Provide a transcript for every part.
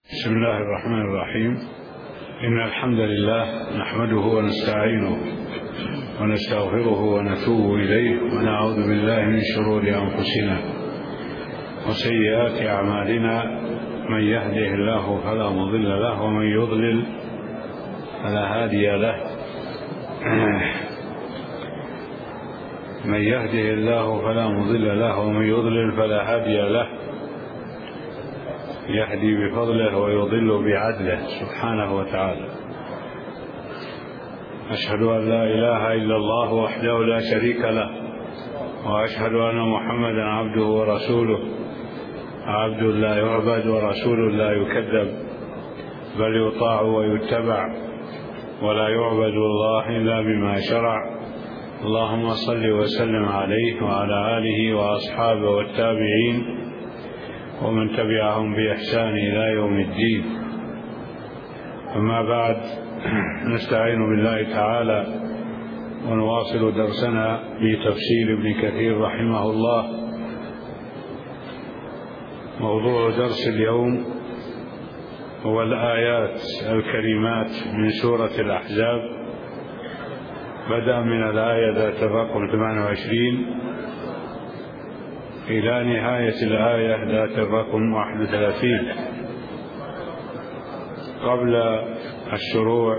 بسم الله الرحمن الرحيم. إن الحمد لله نحمده ونستعينه ونستغفره ونتوب إليه ونعوذ بالله من شرور أنفسنا وسيئات أعمالنا. من يهده الله فلا مضل له ومن يضلل فلا هادي له. من يهده الله فلا مضل له ومن يضلل فلا هادي له. يهدي بفضله ويضل بعدله سبحانه وتعالى. أشهد أن لا إله إلا الله وحده لا شريك له، وأشهد أن محمدا عبده ورسوله، عبد لا يعبد ورسول لا يكذب، بل يطاع ويتبع، ولا يعبد الله إلا بما شرع. اللهم صل وسلم عليه وعلى آله وأصحابه والتابعين ومن تبعهم بإحسان إلى يوم الدين. أما بعد، نستعين بالله تعالى ونواصل درسنا بتفسير ابن كثير رحمه الله. موضوع درس اليوم هو الآيات الكريمات من سورة الأحزاب، بدأ من الآية ذات الرقم 28 إلى نهاية الآية ذات الرقم 31. قبل الشروع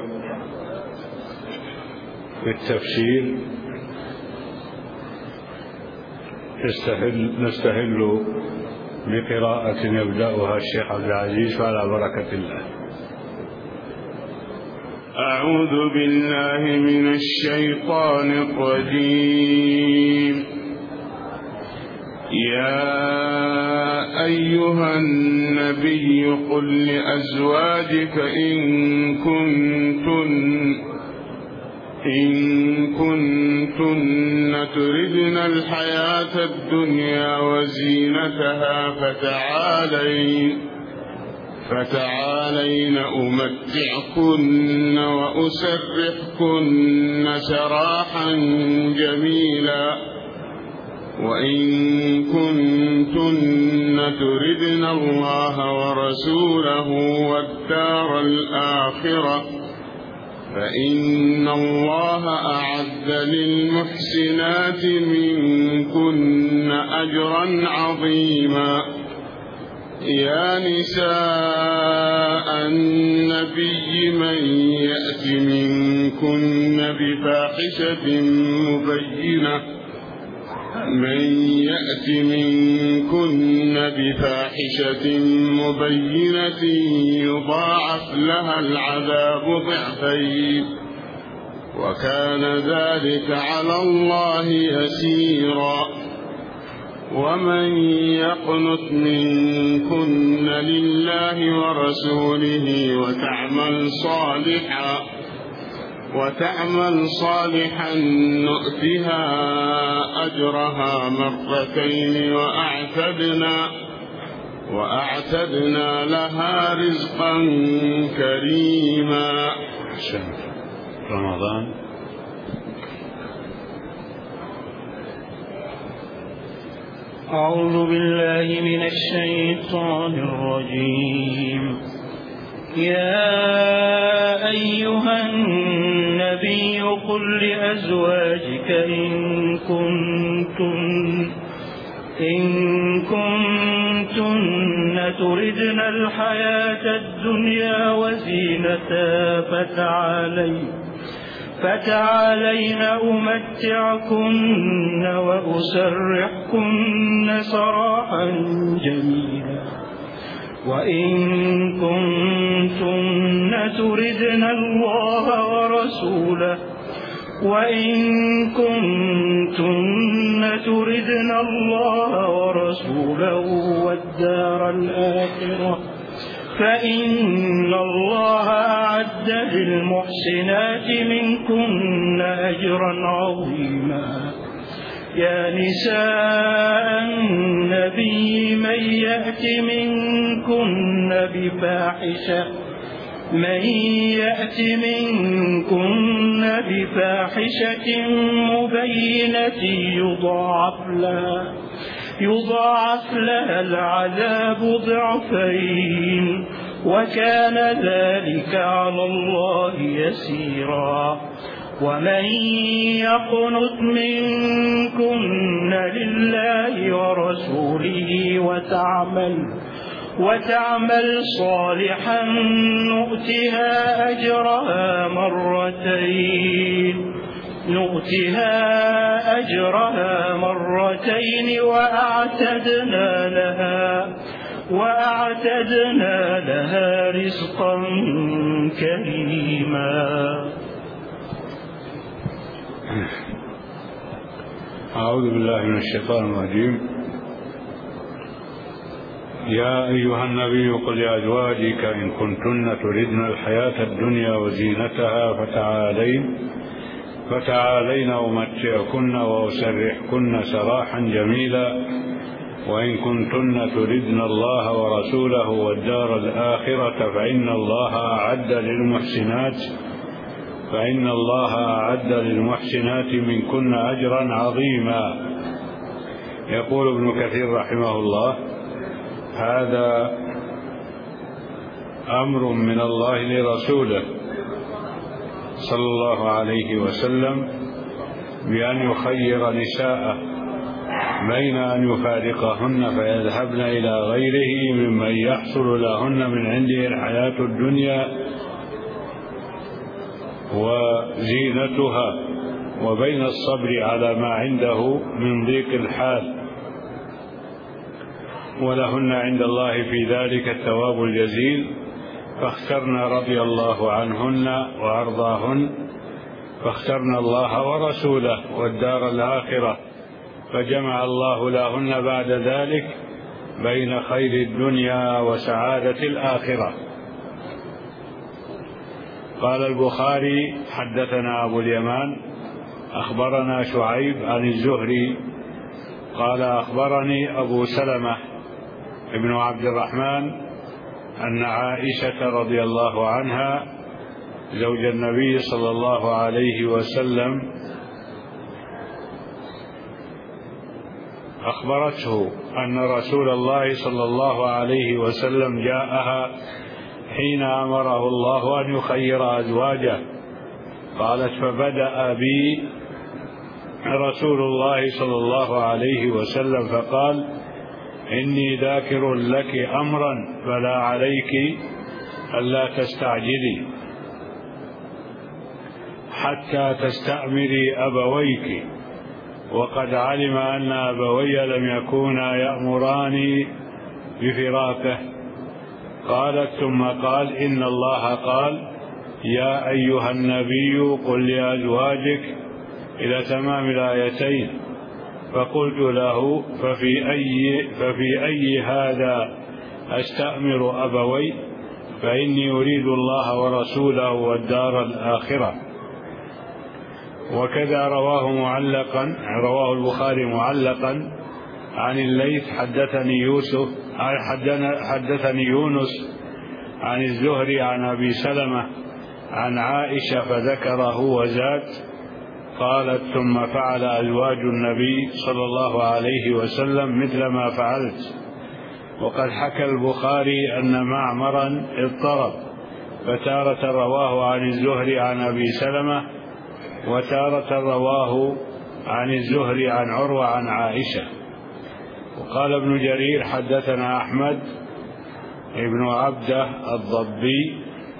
في التفسير نستهل بقراءة يبدأها الشيخ عبد العزيز على بركة الله. أعوذ بالله من الشيطان الرجيم. يا أيها النبي قل لأزواجك إن كنتن تردن الحياة الدنيا وزينتها فتعالين أمتعكن وأسرحكن سراحا جميلا. وإن كنتن تردن الله ورسوله والدار الآخرة فإن الله أعد للمحسنات منكن أجرا عظيما. يا نساء النبي من يأت منكن بفاحشة مبينة يضاعف لها العذاب ضعفين، وكان ذلك على الله يسيرا. ومن يقنت منكن لله ورسوله وتعمل صالحا نؤتها أجرها مرتين وأعتدنا لها رزقا كريما. رمضان. أعوذ بالله من الشيطان الرجيم. يا أيها النبي قل لأزواجك إن كنتن تردن الحياة الدنيا وزينتها فتعالين أمتعكن وأسرحكن سراحا جميلا. وإن كنتن تردن الله ورسوله والدار الآخرة فإن الله أعد للمحسنات منكن أجرا عظيما. يا نساء النبي من يأت منكن بفاحشة مبينة يضاعف لها العذاب ضعفين، وكان ذلك على الله يسيرا. ومن يقنت منكن لله ورسوله وتعمل صالحا نؤتها أجرها مرتين وأعتدنا لها رزقا كريما. أعوذ بالله من الشيطان الرجيم. يا أيها النبي قل لأزواجك إن كنتن تردن الحياة الدنيا وزينتها فتعالين أمتعكن وأسرحكن سراحا جميلا، وإن كنتن تردن الله ورسوله والدار الآخرة فإن الله أعد للمحسنات منكن أجرا عظيما. يقول ابن كثير رحمه الله: هذا أمر من الله لرسوله صلى الله عليه وسلم بأن يخير نساءه بين أن يفارقهن فيذهبن إلى غيره ممن يحصل لهن من عنده الحياة الدنيا وزينتها، وبين الصبر على ما عنده من ضيق الحال، ولهن عند الله في ذلك الثواب الجزيل. فاخترنا رضي الله عنهن وأرضاهن، فاخترنا الله ورسوله والدار الآخرة، فجمع الله لهن بعد ذلك بين خير الدنيا وسعادة الآخرة. قال البخاري: حدثنا أبو اليمان أخبرنا شعيب عن الزهري قال: أخبرني أبو سلمة ابن عبد الرحمن أن عائشة رضي الله عنها زوج النبي صلى الله عليه وسلم أخبرته أن رسول الله صلى الله عليه وسلم جاءها حين أمره الله أن يخير أزواجه. قالت: فبدأ بي رسول الله صلى الله عليه وسلم فقال: إني ذاكر لك أمرا فلا عليك ألا تستعجلي حتى تستأمري أبويك، وقد علم أن أبوي لم يكونا يأمراني بفراقه. قالت: ثم قال: إن الله قال: يا أيها النبي قل لأزواجك إلى تمام الآيتين. فقلت له: ففي أي هذا أستأمر أبوي؟ فإني أريد الله ورسوله والدار الآخرة. وكذا رواه البخاري معلقا عن الليث: حدثني يونس عن الزهري عن أبي سلمة عن عائشة فذكره وزاد. قالت: ثم فعل أزواج النبي صلى الله عليه وسلم مثل ما فعلت. وقد حكى البخاري أن معمرا اضطرب، فتارة رواه عن الزهري عن أبي سلمة، وتارة رواه عن الزهري عن عروة عن عائشة. وقال ابن جرير: حدثنا أحمد ابن عبده الضبي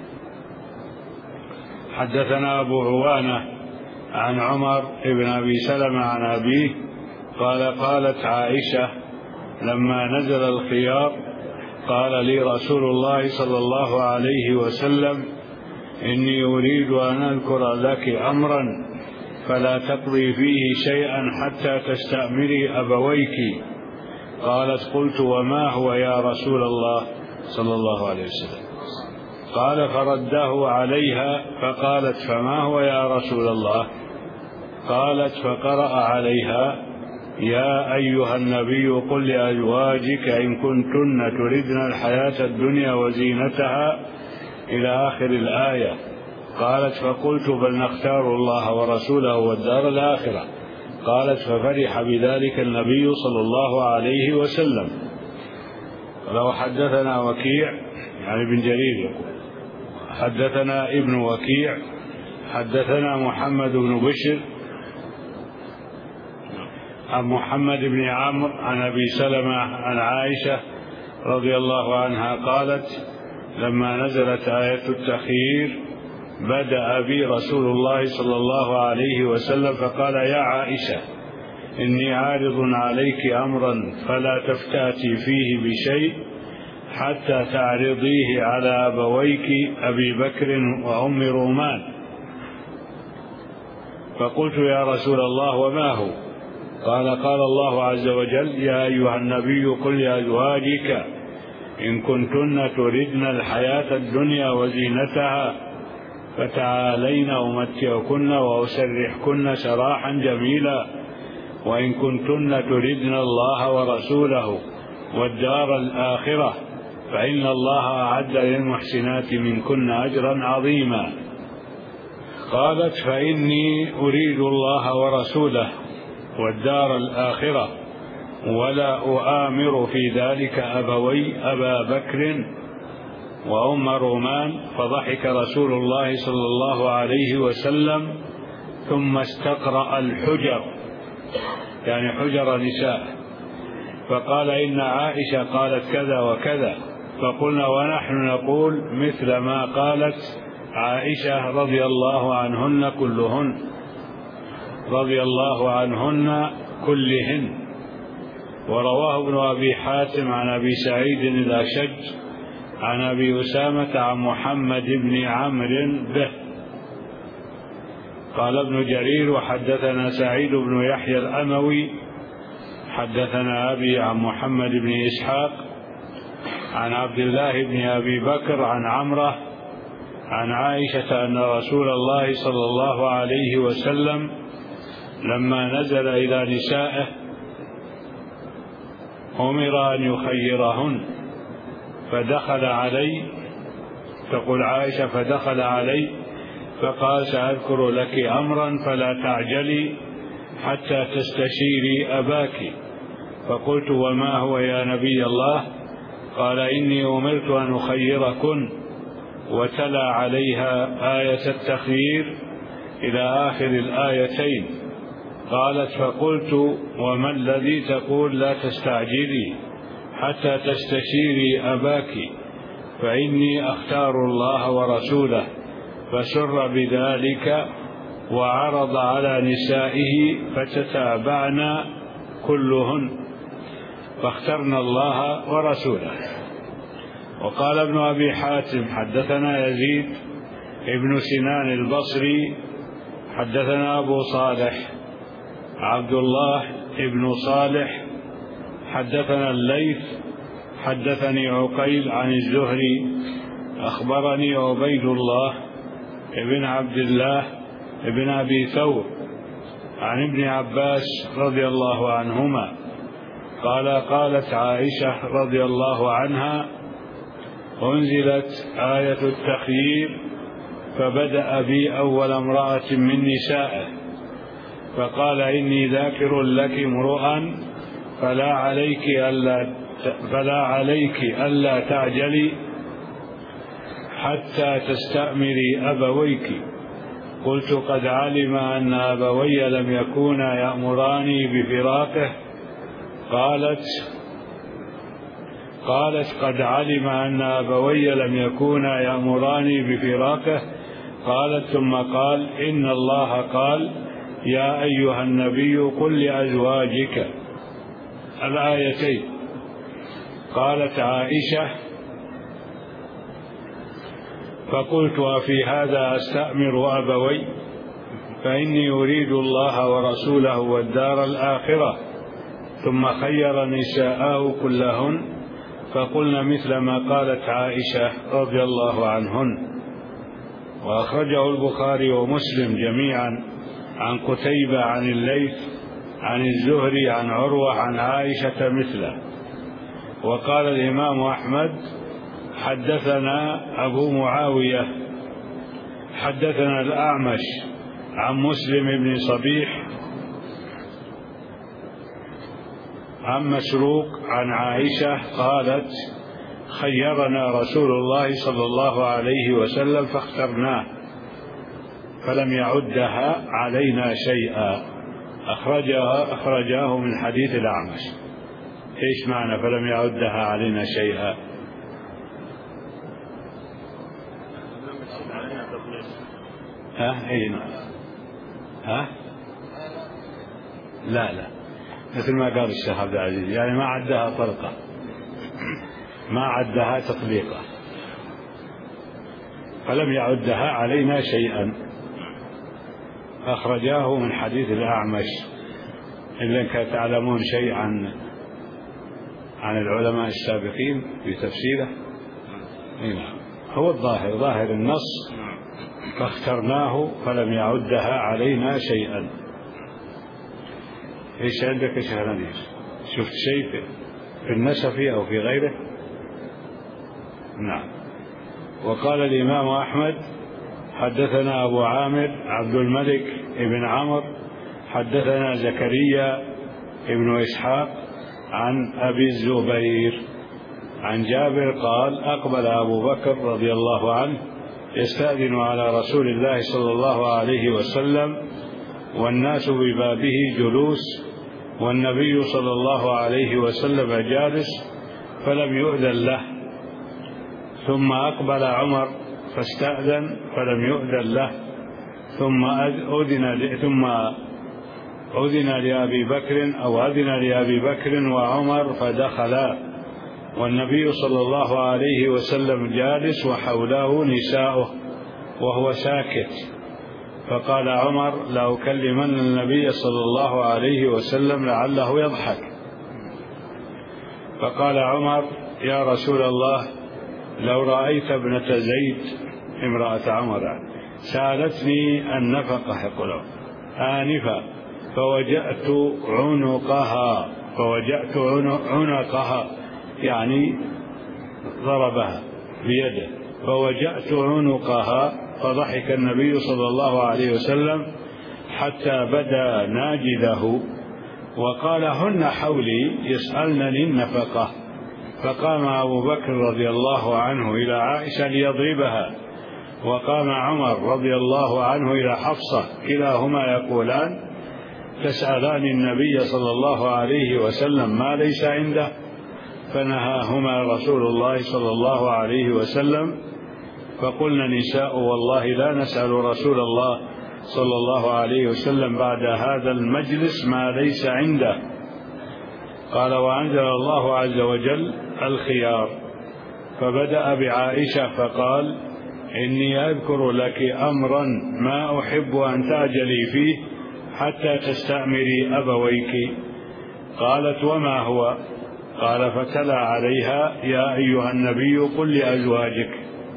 حدثنا أبو عوانة عن عمر ابن أبي سلمة عن أبيه قال: قالت عائشة: لما نزل الخيار قال لي رسول الله صلى الله عليه وسلم: إني أريد أن أذكر لك أمرا فلا تقضي فيه شيئا حتى تستأمري أبويك. قالت: قلت: وما هو يا رسول الله صلى الله عليه وسلم؟ قال: فرده عليها فقالت: فما هو يا رسول الله؟ قالت: فقرأ عليها: يا أيها النبي قل لأزواجك إن كنتن تردن الحياة الدنيا وزينتها إلى آخر الآية. قالت: فقلت: بل نختار الله ورسوله والدار الآخرة. قالت: ففرح بذلك النبي صلى الله عليه وسلم. لو حدثنا وكيع يعني ابن جرير يقول حدثنا ابن وكيع حدثنا محمد بن بشر عن محمد بن عمرو عن أبي سلمة عن عائشة رضي الله عنها قالت لما نزلت آية التخيير بدأ بي رسول الله صلى الله عليه وسلم فقال يا عائشة إني عارض عليك أمرا فلا تفتاتي فيه بشيء حتى تعرضيه على أبويك أبي بكر وأم رومان. فقلت يا رسول الله وما هو؟ قال الله عز وجل يا أيها النبي قل لأزواجك إن كنتن تردن الحياة الدنيا وزينتها فتعالين أمتعكن وأسرحكن سراحا جميلا وإن كنتن تردن الله ورسوله والدار الآخرة فإن الله أعد للمحسنات منكن أجرا عظيما. قالت فإني أريد الله ورسوله والدار الآخرة ولا أؤامر في ذلك أبوي أبا بكر وأم رومان. فضحك رسول الله صلى الله عليه وسلم ثم استقرأ الحجر يعني حجر نساء فقال إن عائشة قالت كذا وكذا. فقلنا ونحن نقول مثل ما قالت عائشة رضي الله عنهن كلهن رضي الله عنهن كلهن. ورواه ابن أبي حاتم عن أبي سعيد الأشج عن أبي أسامة عن محمد بن عمرو به. قال ابن جرير وحدثنا سعيد بن يحيى الأموي حدثنا أبي عن محمد بن إسحاق عن عبد الله بن أبي بكر عن عمره عن عائشة أن رسول الله صلى الله عليه وسلم لما نزل إلى نسائه أمر أن يخيرهن فدخل علي تقول عائشة فدخل علي فقال سأذكر لك أمرا فلا تعجلي حتى تستشيري أباك. فقلت وما هو يا نبي الله؟ قال إني أمرت أن أخيركن وتلا عليها آية التخيير إلى آخر الآيتين. قالت فقلت وما الذي تقول لا تستعجلي حتى تستشيري أباك فإني أختار الله ورسوله. فسر بذلك وعرض على نسائه فتتابعنا كلهن فاخترنا الله ورسوله. وقال ابن أبي حاتم حدثنا يزيد ابن سنان البصري حدثنا أبو صالح عبد الله ابن صالح حدثنا الليث حدثني عقيل عن الزهري أخبرني عبيد الله ابن عبد الله ابن أبي ثور عن ابن عباس رضي الله عنهما قال قالت عائشة رضي الله عنها أنزلت آية التخيير فبدأ بي أول امرأة من نسائه فقال إني ذاكر لك امرؤا فلا عليك ألا تعجلي حتى تستأمري أبويك. قلت قد علم أن أبوي لم يكونا يأمراني بفراقه. قالت قد علم أن أبوي لم يكونا يأمراني بفراقه. قالت ثم قال إن الله قال يا أيها النبي قل لأزواجك الآيتين. قالت عائشة فقلت وفي هذا أستأمر أبوي فإني أريد الله ورسوله والدار الآخرة. ثم خير نساءه كلهن فقلنا مثل ما قالت عائشة رضي الله عنهن. وأخرجه البخاري ومسلم جميعا عن قتيبة عن الليث عن الزهري عن عروة عن عائشة مثله. وقال الإمام أحمد حدثنا أبو معاوية حدثنا الأعمش عن مسلم بن صبيح عن مسروق عن عائشة قالت خيرنا رسول الله صلى الله عليه وسلم فاخترناه فلم يعدها علينا شيئا. أخرجاه من حديث الأعمش. إيش معنى فلم يعدها علينا شيئا؟ لا مثل ما قال الشيخ عبد العزيز، يعني ما عدها طلقة، ما عدها تطبيقة، فلم يعدها علينا شيئا. أخرجاه من حديث الأعمش. إن كنتم تعلمون شيء عن العلماء السابقين في تفسيره، هو ظاهر النص فاخترناه فلم يعدها علينا شيئا. ايش عندك يا شيخ نذير؟ شفت شيء في النسف أو في غيره؟ نعم. وقال الإمام أحمد حدثنا أبو عامر عبد الملك بن عمرو حدثنا زكريا بن إسحاق عن أبي الزبير عن جابر قال أقبل أبو بكر رضي الله عنه يستأذن على رسول الله صلى الله عليه وسلم والناس ببابه جلوس والنبي صلى الله عليه وسلم جالس فلم يؤذن له، ثم أقبل عمر فاستأذن فلم يؤذن له، ثم أذن لأبي بكر أو أذن لأبي بكر وعمر فدخلا والنبي صلى الله عليه وسلم جالس وحوله نساؤه وهو ساكت، فقال عمر لأكلمن النبي صلى الله عليه وسلم لعله يضحك. فقال عمر يا رسول الله لو رأيت ابنة زيد امرأة عمر سألتني النفقة يقول آنفا فوجأت عنقها يعني ضربها بيده، فوجأت عنقها فضحك النبي صلى الله عليه وسلم حتى بدا ناجذه وقال هن حولي يسألنني النفقة. فقام أبو بكر رضي الله عنه إلى عائشة ليضربها، وقام عمر رضي الله عنه إلى حفصة، كلاهما يقولان تسألان النبي صلى الله عليه وسلم ما ليس عنده، فنهاهما رسول الله صلى الله عليه وسلم. فقلنا نساء والله لا نسأل رسول الله صلى الله عليه وسلم بعد هذا المجلس ما ليس عنده. قال وأنزل الله عز وجل الخيار، فبدأ بعائشة فقال إني أذكر لك أمرا ما أحب أن تعجلي فيه حتى تستأمري أبويك. قالت وما هو؟ قال فتلا عليها يا أيها النبي قل لأزواجك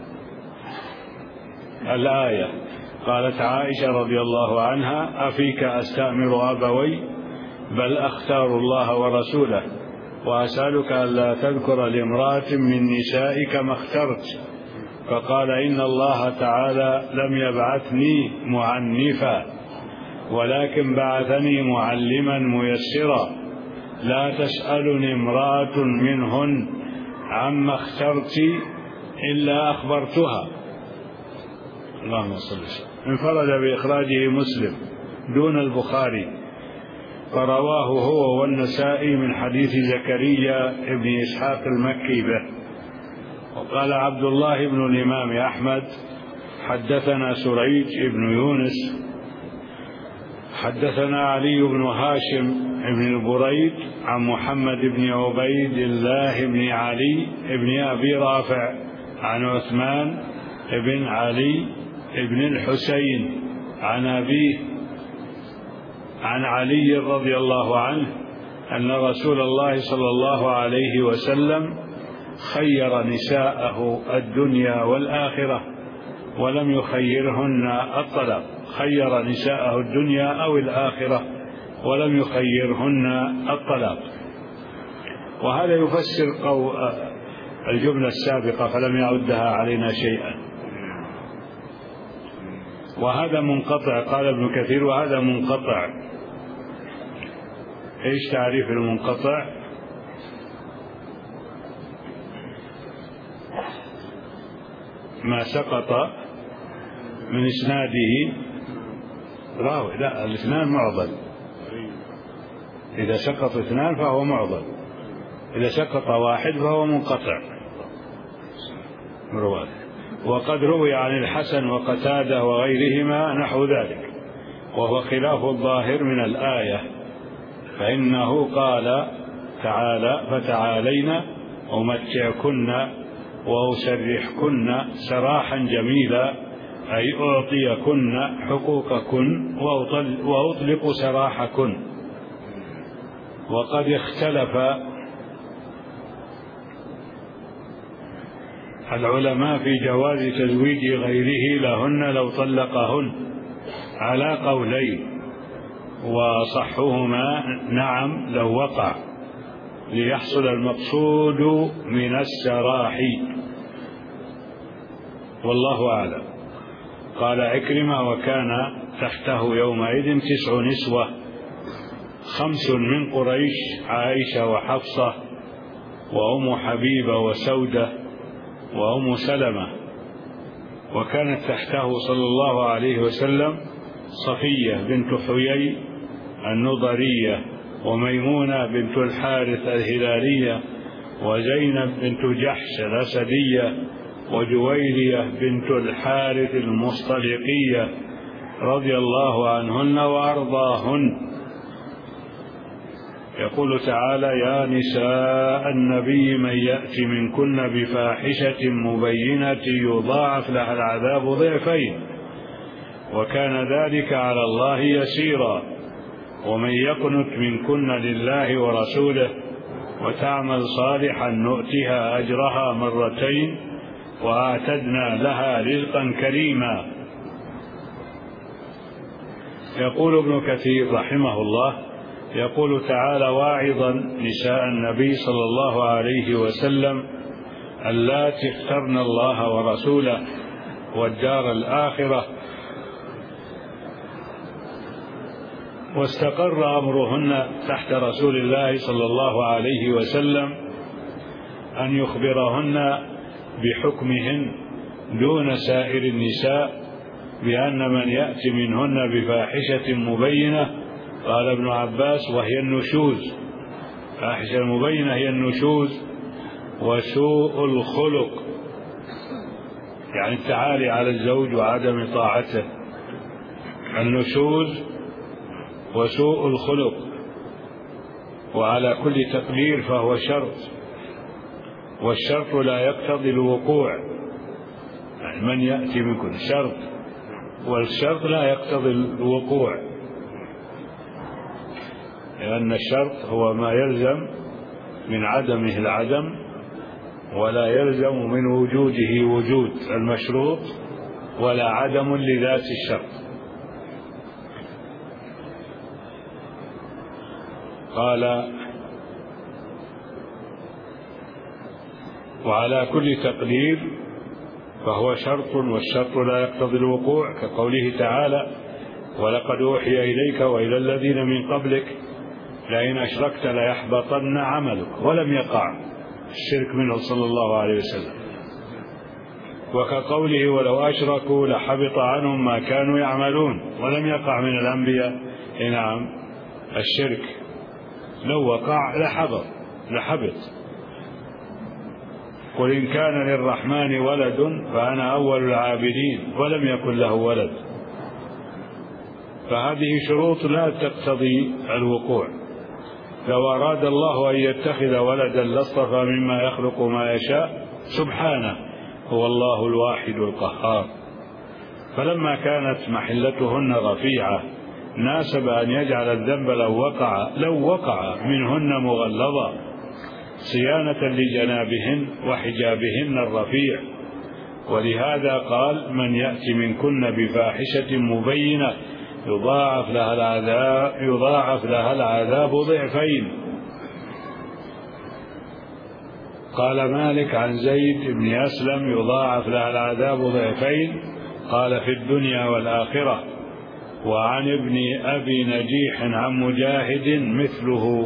الآية. قالت عائشة رضي الله عنها أفيك أستأمر أبوي؟ بل أختار الله ورسوله وأسألك ألا تذكر لامرأة من نسائك ما اخترت. فقال إن الله تعالى لم يبعثني معنفا ولكن بعثني معلما ميسرا، لا تسألني امرأة منهن عما اخترت إلا أخبرتها. اللهم صل وسلم. انفرد بإخراجه مسلم دون البخاري، فرواه هو والنسائي من حديث زكريا بن إسحاق المكي به. وقال عبد الله بن الإمام أحمد حدثنا سريج بن يونس حدثنا علي بن هاشم بن البريد عن محمد بن عبيد الله بن علي بن أبي رافع عن عثمان بن علي بن الحسين عن أبيه عن علي رضي الله عنه أن رسول الله صلى الله عليه وسلم خير نساءه الدنيا والآخرة ولم يخيرهن الطلاق، خير نساءه الدنيا أو الآخرة ولم يخيرهن الطلاق. وهذا يفسر الجملة السابقة فلم يعدها علينا شيئا. وهذا منقطع، قال ابن كثير وهذا منقطع. ايش تعريف المنقطع؟ ما سقط من إسناده راوي، لا الاثنان معضل، إذا سقط اثنان فهو معضل، إذا سقط واحد فهو منقطع رواه. وقد روي عن الحسن وقتادة وغيرهما نحو ذلك، وهو خلاف الظاهر من الآية، فإنه قال تعالى: فتعالينا أمتعكن وأسرحكن سراحا جميلا، أي أعطيكن حقوقكن وأطلق سراحكن. وقد اختلف العلماء في جواز تزويج غيره لهن لو طلقهن على قولين، وصحهما نعم لو وقع، ليحصل المقصود من السراح، والله أعلم. قال عكرمة: وكان تحته يومئذ 9 نسوة، 5 من قريش، عائشة وحفصة وأم حبيبة وسودة وأم سلمة. وكانت تحته صلى الله عليه وسلم صفية بنت حيي النضرية، وميمونة بنت الحارث الهلالية، وزينب بنت جحش الأسدية، وجويرية بنت الحارث المصطلقية، رضي الله عنهن وأرضاهن. يقول تعالى: يا نساء النبي من يأت منكن بفاحشة مبينة يضاعف لها العذاب ضعفين وكان ذلك على الله يسيرا، ومن يقنت منكن لله ورسوله وتعمل صالحا نؤتها أجرها 2 وأعتدنا لها رزقا كريما. يقول ابن كثير رحمه الله: يقول تعالى واعظا نساء النبي صلى الله عليه وسلم اللاتي اخترن الله ورسوله والدار الآخرة، واستقر أمرهن تحت رسول الله صلى الله عليه وسلم أن يخبرهن بحكمهن دون سائر النساء، بأن من يأتي منهن بفاحشة مبينة، قال ابن عباس: وهي النشوز. فاحشة المبينة هي النشوز وسوء الخلق، يعني التعالي على الزوج وعدم طاعته. النشوز وسوء الخلق، وعلى كل تقدير فهو شرط، والشرط لا يقتضي الوقوع، يعني من يأتي منكم شرط، والشرط لا يقتضي الوقوع، لأن الشرط هو ما يلزم من عدمه العدم ولا يلزم من وجوده وجود المشروط، ولا عدم لذات الشرط. قال: وعلى كل تقدير فهو شرط، والشرط لا يقتضي الوقوع، كقوله تعالى: ولقد أوحي إليك وإلى الذين من قبلك لئن أشركت ليحبطن عملك، ولم يقع الشرك منه صلى الله عليه وسلم. وكقوله: ولو أشركوا لحبط عنهم ما كانوا يعملون، ولم يقع من الأنبياء نعم الشرك، لو وقع لحبط. قل إن كان للرحمن ولد فأنا أول العابدين، ولم يكن له ولد. فهذه شروط لا تقتضي الوقوع. لو أراد الله أن يتخذ ولدا لاصطفى مما يخلق ما يشاء سبحانه، هو الله الواحد القهار. فلما كانت محلتهن رفيعة ناسب أن يجعل الذنب لو وقع منهن مغلظا، صيانة لجنابهن وحجابهن الرفيع. ولهذا قال: من يأتي منكن بفاحشة مبينة يضاعف لها العذاب ضعفين. قال مالك عن زيد بن أسلم: يضاعف لها العذاب ضعفين، قال: في الدنيا والآخرة. وعن ابن أبي نجيح عن مجاهد مثله.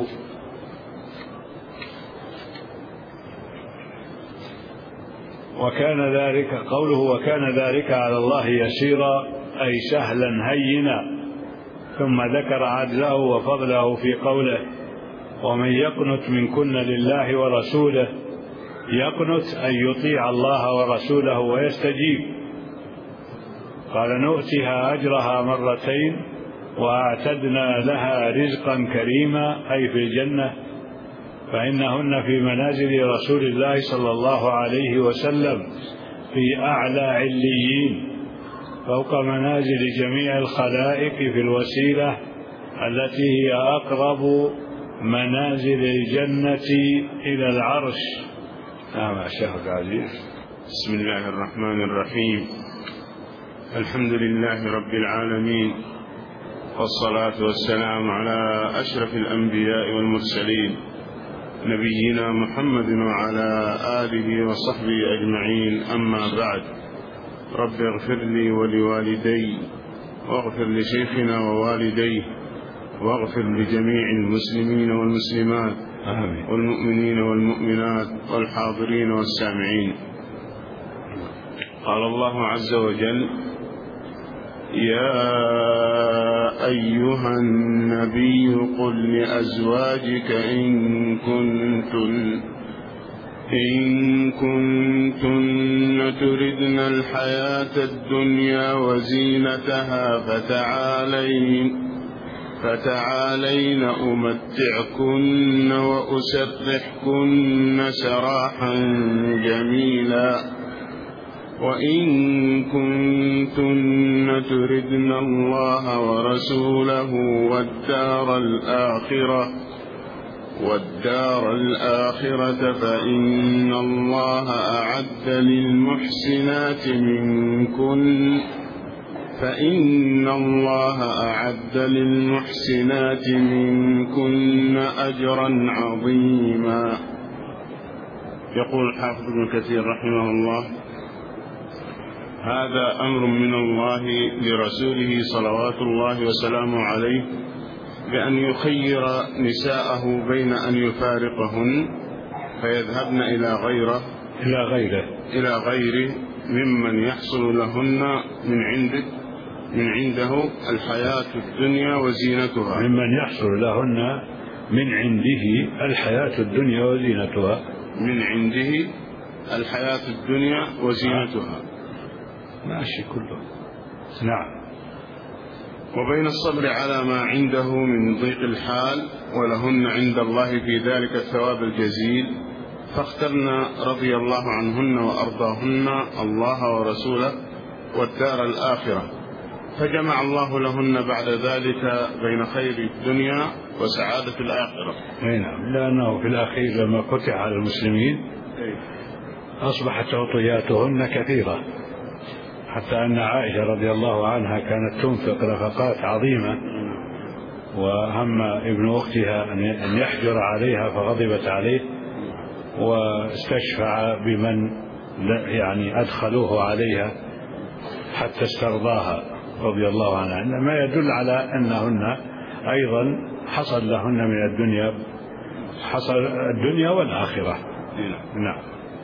وكان ذلك قوله وكان ذلك على الله يسيرا أي سهلا هينا. ثم ذكر عدله وفضله في قوله ومن يقنت منكن لله ورسوله. يقنت أن يطيع الله ورسوله ويستجيب. قال نؤتها أجرها مرتين وأعتدنا لها رزقا كريما أي في الجنة، فإنهن في منازل رسول الله صلى الله عليه وسلم في أعلى عليين فوق منازل جميع الخلائق في الوسيلة التي هي أقرب منازل الجنة إلى العرش. نعم الشيخ العزيز. بسم الله الرحمن الرحيم. الحمد لله رب العالمين، والصلاة والسلام على أشرف الأنبياء والمرسلين نبينا محمد وعلى آله وصحبه أجمعين. أما بعد، رب اغفر لي ولوالدي واغفر لشيخنا ووالديه واغفر لجميع المسلمين والمسلمات والمؤمنين والمؤمنات والحاضرين والسامعين. قال الله عز وجل يا أيها النبي قل لأزواجك إن كنتن تردن الحياة الدنيا وزينتها فتعالين أمتعكن وأسرحكن سراحا جميلا. وإن كنتن تردن الله ورسوله والدار الآخرة فإن الله أعد للمحسنات منكن أجرا عظيما. يقول الحافظ ابن كثير رحمه الله هذا أمر من الله لرسوله صلوات الله وسلامه عليه بأن يخير نساءه بين أن يفارقهن فيذهبن إلى غيره ممن يحصل لهن من عنده الحياة الدنيا وزينتها، ممن يحصل لهن من عنده الحياة الدنيا وزينتها، من عنده الحياة الدنيا وزينتها ماشي كله. نعم. وبين الصبر على ما عنده من ضيق الحال ولهن عند الله في ذلك الثواب الجزيل، فاخترنا رضي الله عنهن وأرضاهن الله ورسوله والدار الآخرة، فجمع الله لهن بعد ذلك بين خير الدنيا وسعادة الآخرة. نعم، لأنه في الأخير لما فتح على المسلمين أصبحت عطياتهن كثيرة، حتى أن عائشة رضي الله عنها كانت تنفق نفقات عظيمة، وهم ابن أختها أن يحجر عليها فغضبت عليه واستشفع بمن يعني أدخلوه عليها حتى استرضاها رضي الله عنها، ما يدل على أنهن أيضا حصل لهن من الدنيا، حصل الدنيا والآخرة. نعم.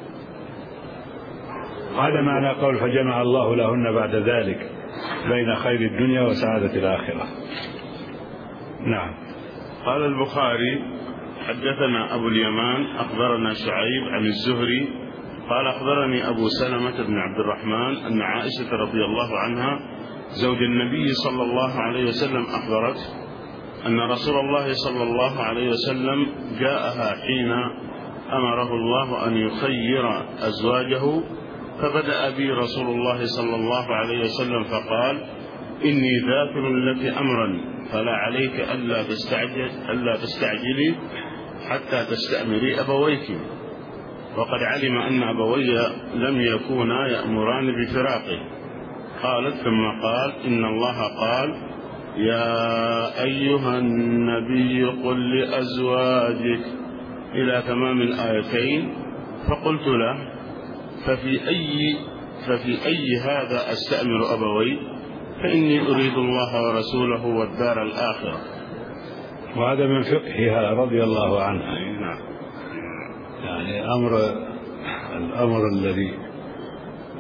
هذا معنى قول فجمع الله لهن بعد ذلك بين خير الدنيا وسعادة الآخرة. نعم. قال البخاري حدثنا أبو اليمان أخبرنا شعيب عن الزهري قال أخبرني أبو سلمة بن عبد الرحمن أن عائشة رضي الله عنها زوج النبي صلى الله عليه وسلم أخبرت أن رسول الله صلى الله عليه وسلم جاءها حين أمره الله أن يخير أزواجه، فبدأ بي رسول الله صلى الله عليه وسلم فقال إني ذاكر لك أمرا فلا عليك ألا تستعجلي حتى تستأمري أبويك. وقد علم أن أبوي لم يكونا يأمران بفراقه. قالت ثم قال إن الله قال يا أيها النبي قل لأزواجك إلى تمام الآيتين، فقلت له ففي أي هذا أستأمر أبوي؟ فإني أريد الله ورسوله والدار الآخرة. وهذا من فقهها رضي الله عنها. يعني الأمر الذي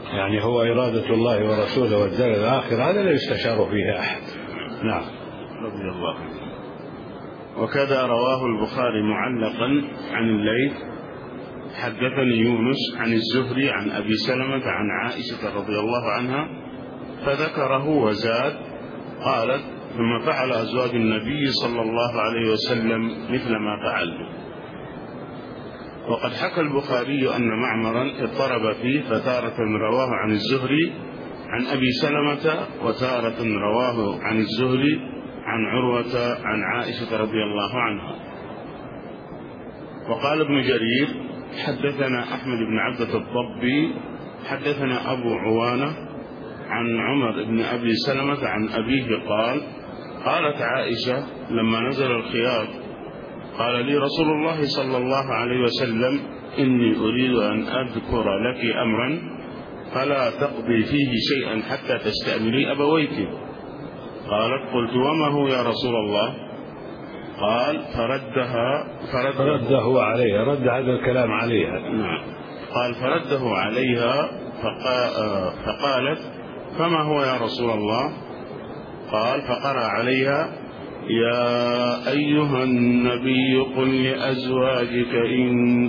يعني هو إرادة الله ورسوله والدار الآخرة، هذا لا يستشار فيه أحد. نعم. رضي الله عنه. وكذا رواه البخاري معلقا عن الليث: حدثني يونس عن الزهري عن أبي سلمة عن عائشة رضي الله عنها فذكره وزاد: قالت: ثم فعل أزواج النبي صلى الله عليه وسلم مثل ما فعلت. وقد حكى البخاري أن معمرا اضطرب فيه، فتارة رواه عن الزهري عن أبي سلمة، وتارة رواه عن الزهري عن عروة عن عائشة رضي الله عنها. وقال ابن جرير: حدثنا أحمد بن عبدة الضبي حدثنا أبو عوانة عن عمر بن أبي سلمة عن أبيه قال: قالت عائشة لما نزل الخياط: قال لي رسول الله صلى الله عليه وسلم: إني أريد أن أذكر لك أمرا فلا تقضي فيه شيئا حتى تستأمري أبويك. قالت: قلت: وما هو يا رسول الله؟ قال: فرده عليها، رد هذا الكلام عليها. نعم. قال: فرده عليها فقالت: فما هو يا رسول الله؟ قال: فقرأ عليها: يا أيها النبي قل لأزواجك إن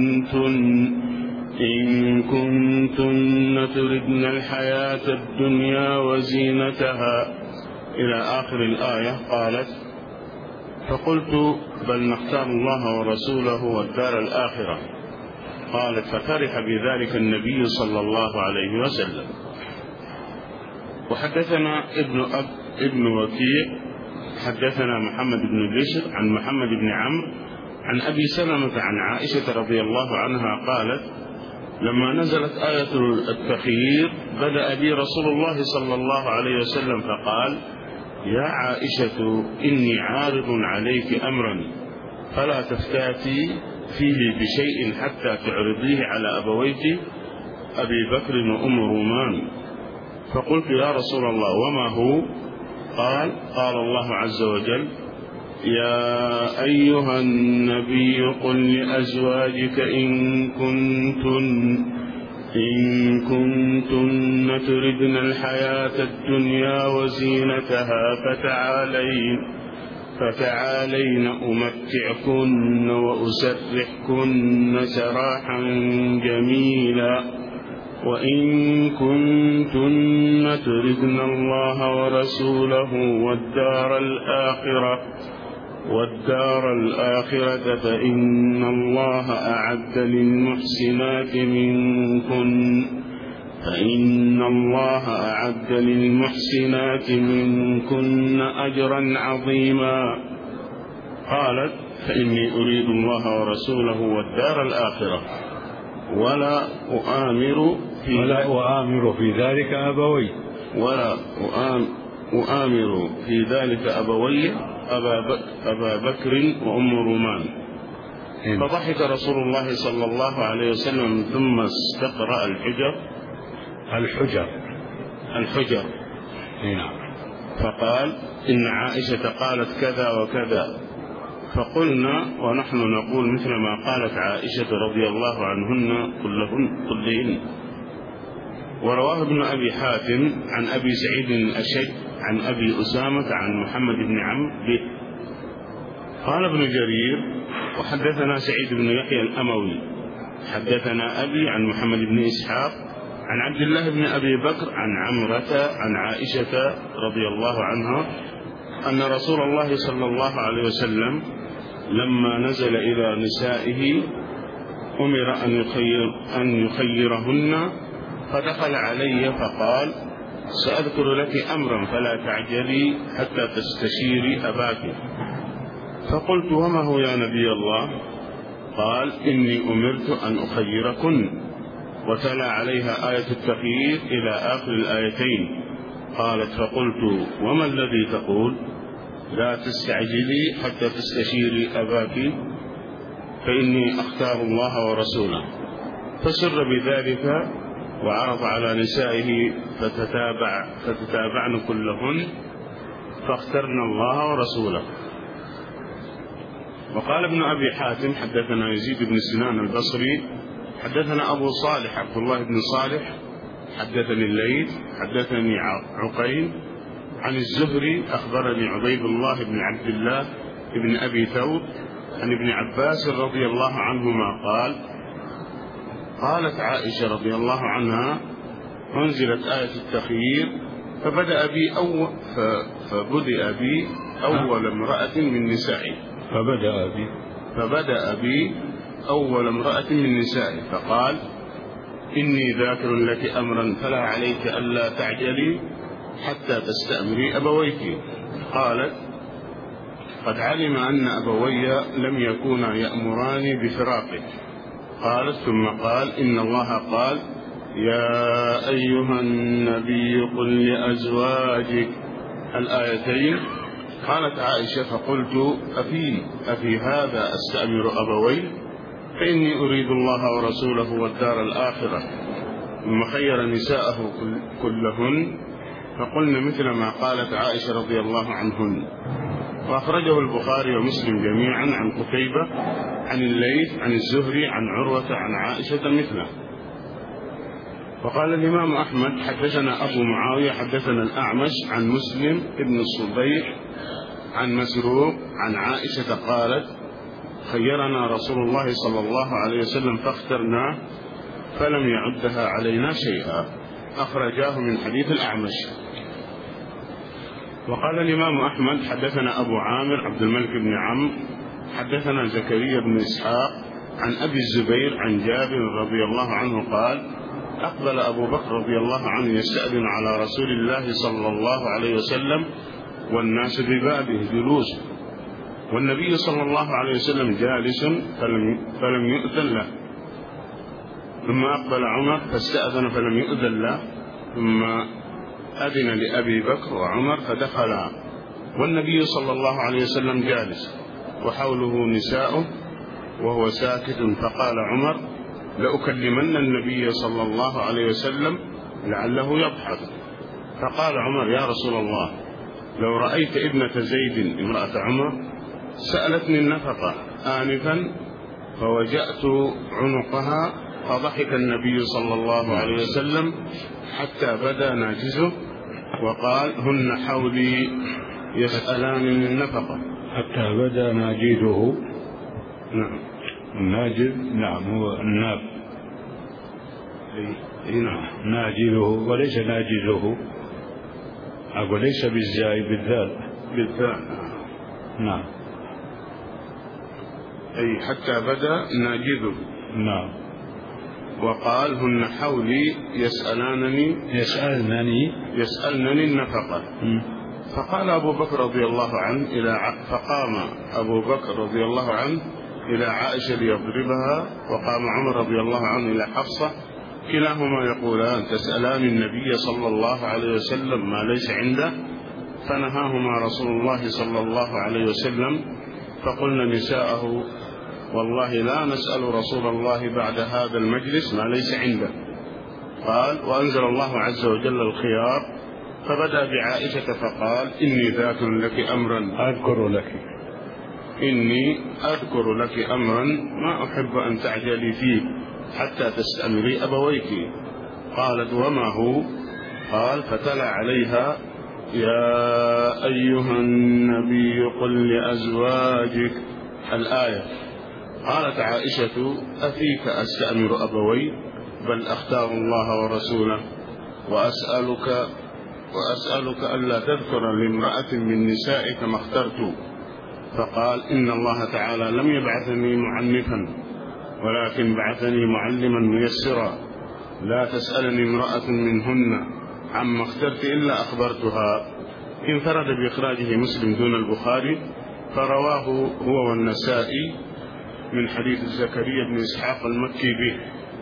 كنتن تردن الحياة الدنيا وزينتها إلى آخر الآية. قالت: فقلت: بل نختار الله ورسوله والدار الآخرة. قالت: ففرح بذلك النبي صلى الله عليه وسلم. وحدثنا ابن وكيع حدثنا محمد بن بشر عن محمد بن عمرو عن أبي سلمة عن عائشة رضي الله عنها قالت: لما نزلت آية التخيير بدأ بي رسول الله صلى الله عليه وسلم فقال: يا عائشة إني عارض عليك أمرا فلا تفتاتي فيه بشيء حتى تعرضيه على أبويك أبي بكر وأم رومان. فقلت: يا رسول الله وما هو؟ قال: قال الله عز وجل: يا أيها النبي قل لأزواجك إن كنتن تردن الحياة الدنيا وزينتها فتعالين أمتعكن وأسرحكن سراحا جميلا، وإن كنتن تردن الله ورسوله والدار الآخرة فإن الله أعد للمحسنات منكن أجرا عظيما. قالت: فإني أريد الله ورسوله والدار الآخرة ولا أؤامر في ذلك أبوي أبا بكر وأم رومان. فضحك رسول الله صلى الله عليه وسلم ثم استقرأ الحجر. فقال: إن عائشة قالت كذا وكذا. فقلنا ونحن نقول مثل ما قالت عائشة رضي الله عنهن كلهن. ورواه ابن أبي حاتم عن أبي سعيد الأشج عن أبي أسامة عن محمد بن عمرو به. قال ابن جرير: وحدثنا سعيد بن يحيى الأموي حدثنا أبي عن محمد بن إسحاق عن عبد الله بن أبي بكر عن عمرة عن عائشة رضي الله عنها أن رسول الله صلى الله عليه وسلم لما نزل إلى نسائه أمر أن يخيرهن، فدخل علي فقال: سأذكر لك أمرا فلا تعجلي حتى تستشيري أباك. فقلت: وما هو يا نبي الله؟ قال: إني أمرت أن أخيركن. وتلا عليها آية التخيير إلى آخر الآيتين. قالت: فقلت: وما الذي تقول؟ لا تستعجلي حتى تستشيري أباك فإني أختار الله ورسوله. فسر بذلك وعرض على نسائه فتتابعن كلهن فاخترن الله ورسوله. وقال ابن أبي حاتم حدثنا يزيد بن سنان البصري حدثنا أبو صالح عبد الله بن صالح حدثني الليث حدثني عقيل عن الزهري أخبرني عبيد الله بن عبد الله بن أبي ثور عن ابن عباس رضي الله عنهما قال: قالت عائشة رضي الله عنها: أنزلت آية التخيير فبدأ بي أول امرأة من نسائي فبدأ بي أول امرأة من نسائي فقال: إني ذاكر لك أمرا فلا عليك ألا تعجلي حتى تستأمري أبويك. قالت: قد علم أن أبوي لم يكونا يأمراني بفراقك. قالت: ثم قال: إن الله قال: يا أيها النبي قل لأزواجك الآيتين. قالت عائشة: فقلت: أفي هذا أستأمر أبوي؟ فإني أريد الله ورسوله والدار الآخرة. ثم خير نساءه كلهن فقلن مثل ما قالت عائشة رضي الله عنهن. وأخرجه البخاري ومسلم جميعا عن قتيبة عن الليث عن الزهري عن عروة عن عائشة مثله. وقال الإمام أحمد: حدثنا أبو معاوية حدثنا الأعمش عن مسلم ابن الصبيح عن مسروق عن عائشة قالت: خيرنا رسول الله صلى الله عليه وسلم فاخترناه فلم يعدها علينا شيئا. أخرجاه من حديث الأعمش. وقال الإمام أحمد: حدثنا أبو عامر عبد الملك بن عمرو حدثنا زكريا بن إسحاق عن أبي الزبير عن جابر رضي الله عنه قال: أقبل أبو بكر رضي الله عنه يستأذن على رسول الله صلى الله عليه وسلم والناس ببابه جلوس، والنبي صلى الله عليه وسلم جالس فلم يؤذن له. ثم أقبل عمر فاستأذن فلم يؤذن له، ثم أذن لأبي بكر وعمر فدخلا والنبي صلى الله عليه وسلم جالس وحوله نساؤه وهو ساكت. فقال عمر: لأكلمن النبي صلى الله عليه وسلم لعله يضحك. فقال عمر: يا رسول الله، لو رأيت ابنة زيد امرأة عمر سألتني النفقة آنفا فوجأت عنقها، فضحك النبي صلى الله عليه وسلم حتى بدا ناجزه وقال: هن حولي يسألان النفقة. حتى بدا ناجزه. نعم. الناجز نعم هو الناب. نعم. ناجزه وليس ناجزه، أقول ليس بالزاي بالذال. نعم. أي حتى بدا ناجزه. نعم. وقال: هن حولي يسألنني النفقة. فقام أبو بكر رضي الله عنه إلى عائشة ليضربها، وقام عمر رضي الله عنه إلى حفصة، كلاهما يقولان: تسألان النبي صلى الله عليه وسلم ما ليس عنده؟ فنهاهما رسول الله صلى الله عليه وسلم. فقلن نساءه: والله لا نسأل رسول الله بعد هذا المجلس ما ليس عنده. قال: وأنزل الله عز وجل الخيار، فبدأ بعائشة فقال: إني ذاكر لك أمرا أذكر لك أمرا ما أحب أن تعجلي فيه حتى تستأمري أبويك. قالت: وما هو؟ قال: فتلا عليها: يا أيها النبي قل لأزواجك الآية. قالت عائشة: أفيك أستأمر أبوي؟ بل أختار الله ورسوله، وأسألك ألا تذكر لامرأة من نسائك ما اخترت. فقال: إن الله تعالى لم يبعثني معنفا ولكن بعثني معلما ميسرا. لا تسألني امرأة منهن عما اخترت إلا أخبرتها. انفرد بإخراجه مسلم دون البخاري، فرواه هو والنسائي من حديث زكريا بن إسحاق المكي به.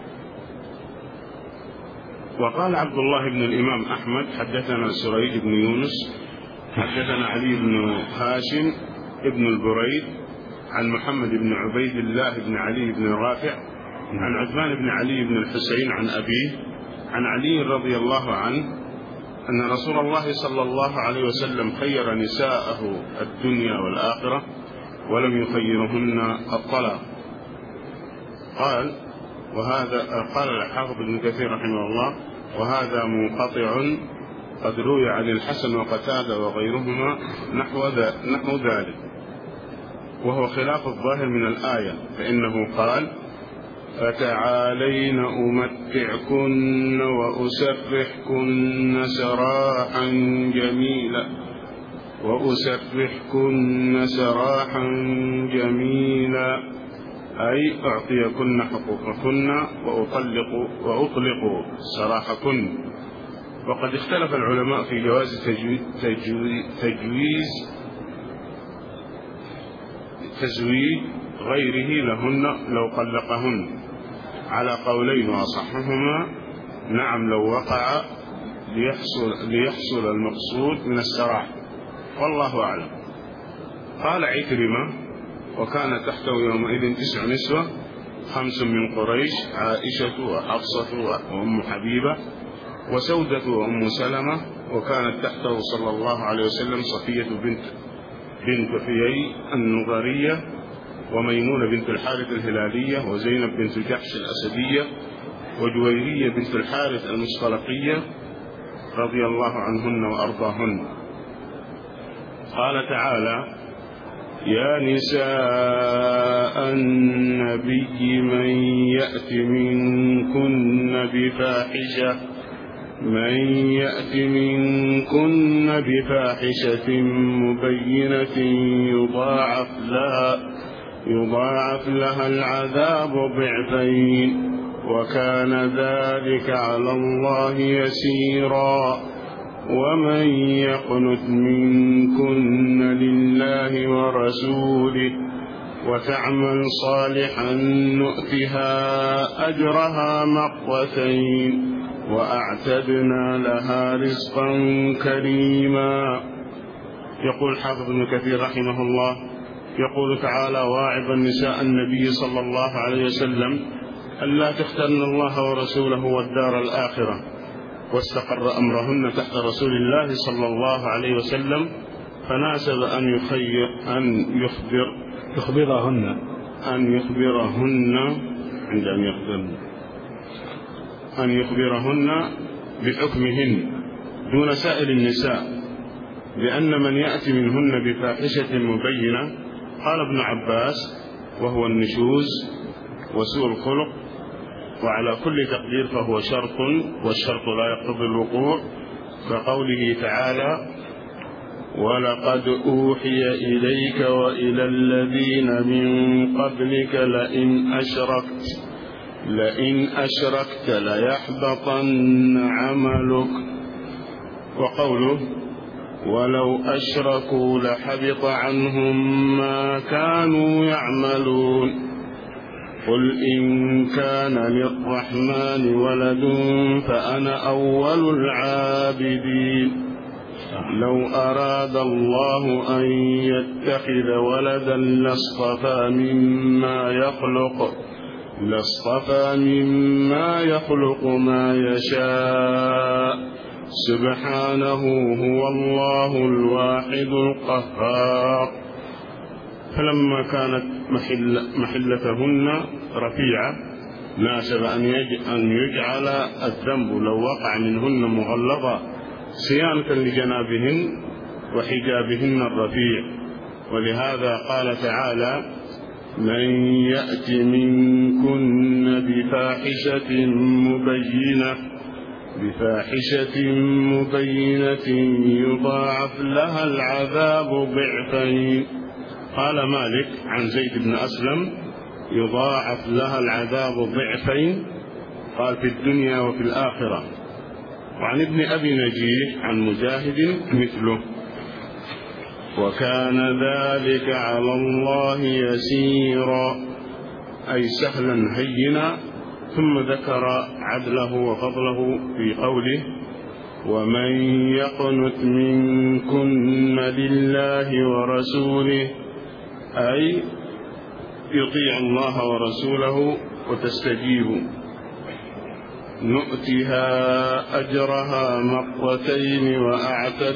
وقال عبد الله بن الإمام أحمد: حدثنا سريج بن يونس حدثنا علي بن هاشم ابن البريد عن محمد بن عبيد الله بن علي بن رافع عن عثمان بن علي بن الحسين عن أبيه عن علي رضي الله عنه أن رسول الله صلى الله عليه وسلم خير نساءه الدنيا والآخرة ولم يخيرهن الطلاق. قال: وهذا قال الحافظ ابن كثير رحمه الله: وهذا منقطع قد روي عن الحسن وقتادة وغيرهما نحو ذلك، وهو خلاف الظاهر من الآية، فإنه قال: فتعالين أمتعكن وأسرحكن سراحا جميلا، أي أعطيكن حقوقكن وأطلق سراحكن. وقد اختلف العلماء في جواز تزويج غيره لهن لو طلقهن، على قولين، وأصحهما نعم لو وقع ليحصل المقصود من السراح، والله أعلم. قال عكرمة: وكان تحته يومئذ 9 نسوة، 5 من قريش، عائشة وحفصة وأم حبيبة وسودة وأم سلمة، وكانت تحته صلى الله عليه وسلم صفية بنت حيي النضرية، وميمونة بنت الحارث الهلالية، وزينب بنت جحش الأسدية، وجويرية بنت الحارث المصطلقية، رضي الله عنهن وأرضاهن. قال تعالى: يا نساء النبي من يأت منكن بفاحشة مبينة يضاعف لها العذاب ضعفين، وكان ذلك على الله يسيرا. ومن يقنت منكن لله ورسوله وتعمل صالحا نؤتها أجرها مرتين وأعتدنا لها رزقا كريما. يقول حافظ ابن كثير رحمه الله: يقول تعالى واعظا نساء النبي صلى الله عليه وسلم ألا تخترن الله ورسوله والدار الآخرة، واستقر أمرهن تحت رسول الله صلى الله عليه وسلم، فناسب أن يخبرهن بحكمهن دون سائر النساء، لأن من يأتي منهن بفاحشة مبينة، قال ابن عباس: وهو النشوز وسوء الخلق، وعلى كل تقدير فهو شرط، والشرط لا يقتضي الوقوع، كقوله تعالى: ولقد أوحي إليك وإلى الذين من قبلك لئن أشركت ليحبطن عملك، وقوله: ولو أشركوا لحبط عنهم ما كانوا يعملون. قل إن كان للرحمن ولد فأنا أول العابدين. لو أراد الله أن يتخذ ولدا لاصطفى مما يخلق ما يشاء، سبحانه هو الله الواحد القهار. فلما كانت محلتهن رفيعة ناسب أن يجعل الذنب لو وقع منهن مغلظا صيانة لجنابهن وحجابهن الرفيع. ولهذا قال تعالى: من يأت منكن بفاحشة مبينة يضاعف لها العذاب ضعفين. قال مالك عن زيد بن أسلم: يضاعف لها العذاب ضعفين، قال في الدنيا وفي الآخرة. وعن ابن أبي نجيح عن مجاهد مثله: وكان ذلك على الله يسيرا، أي سهلا هينا. ثم ذكر عدله وفضله في قوله: ومن يقنت منكن لله ورسوله، أي يطيع الله ورسوله وتستجيب، نؤتها أجرها مرتين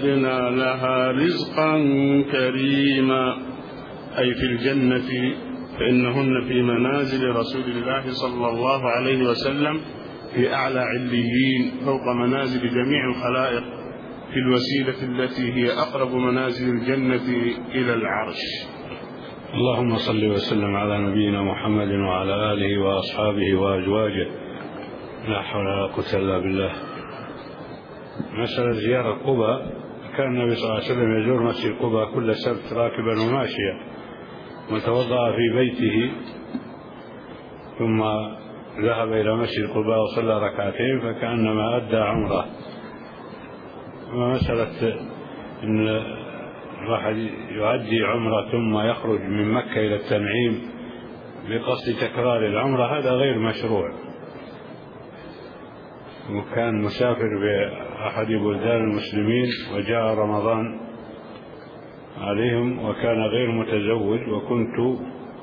وأعتدنا لها رزقا كريما، أي في الجنة فإنهن في منازل رسول الله صلى الله عليه وسلم في أعلى عليين فوق منازل جميع الخلائق في الوسيلة التي هي أقرب منازل الجنة إلى العرش. اللهم صل وسلم على نبينا محمد وعلى آله وأصحابه وأزواجه، لا حول ولا قوة إلا بالله. مسألة زيارة قباء، كان النبي صلى الله عليه وسلم يزور مسجد قباء كل سبت راكبا وماشيا، وتوضأ في بيته ثم ذهب إلى مسجد قباء وصلى ركعتين فكأنما أدى عمره. ومسألة أن الواحد يؤدي عمره ثم يخرج من مكة إلى التنعيم بقصد تكرار العمرة هذا غير مشروع. وكان مسافر بأحد بلدان المسلمين وجاء رمضان عليهم وكان غير متزوج، وكنت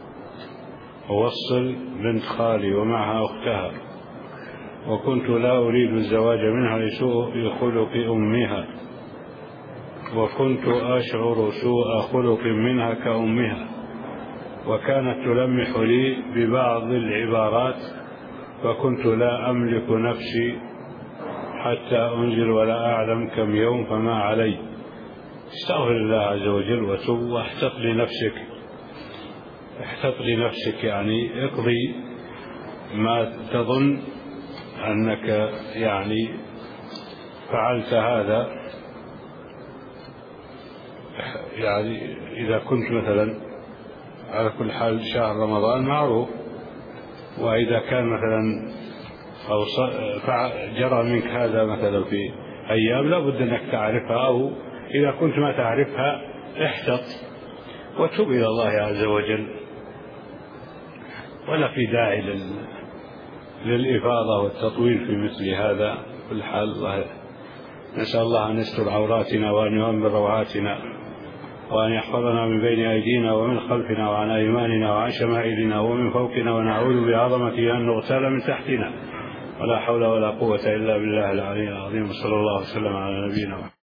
أوصل بنت خالي ومعها أختها، وكنت لا أريد الزواج منها لسوء خلق أمها، وكنت أشعر سوء خلق منها كأمها، وكانت تلمح لي ببعض العبارات فكنت لا أملك نفسي حتى أنزل ولا أعلم كم يوم فما علي. استغفر الله عز وجل وتب واحتط لنفسك، احتط لنفسك، يعني اقضي ما تظن أنك يعني فعلت هذا. يعني إذا كنت مثلا على كل حال شهر رمضان معروف، وإذا كان مثلا أو جرى منك هذا مثلا في أيام لا بد أنك تعرفها، أو إذا كنت ما تعرفها احتط وتوب إلى الله عز وجل، ولا في داعي للإفاضة والتطويل في مثل هذا. كل حال الله نسأل الله أن يستر عوراتنا وأن يؤمن روعاتنا وأن يحفظنا من بين أيدينا ومن خلفنا وعن أيماننا وعن شمائلنا ومن فوقنا، ونعوذ بعظمته أن نغتال من تحتنا، ولا حول ولا قوة إلا بالله العلي العظيم. صلى الله وسلم على نبينا محمد.